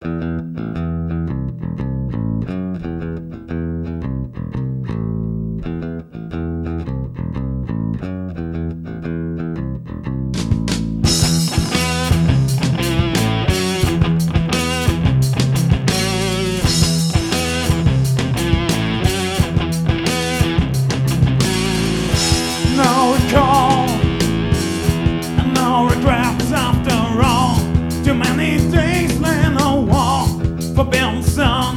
No recall, and no regrets after all. Too many days laying a wall, forbidden sun.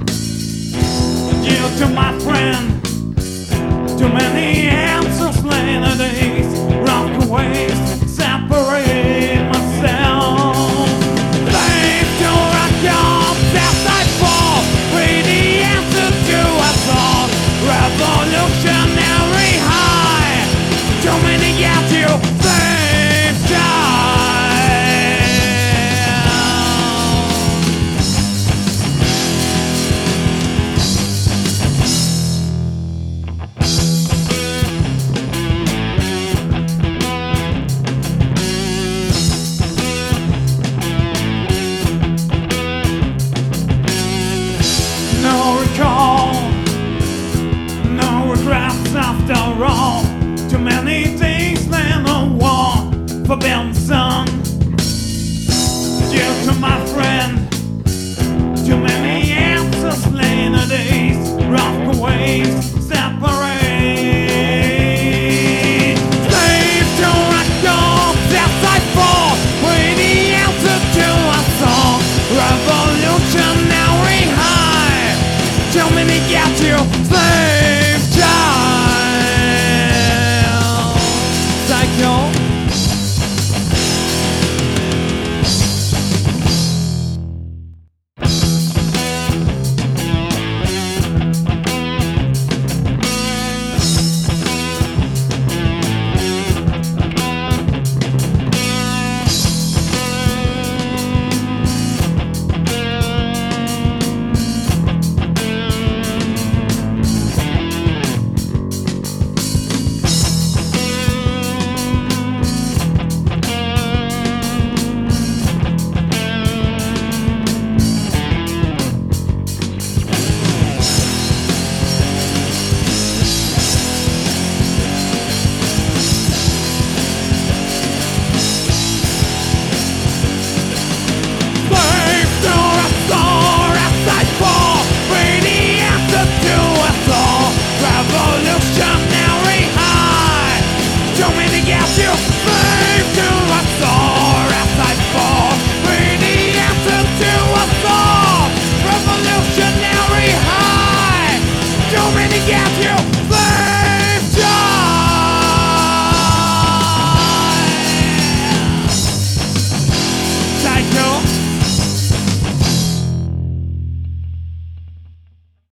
You to my friend, too many answers laying a days, rock ways, separate myself. Slave to rock your death I fall, with the answer to us all. Revolutionary high, too many years you saved time. No recall, no regrets after all. Too many things laying on wall, forbidden sun. You to my friend, too many answers laying a days, rough ways.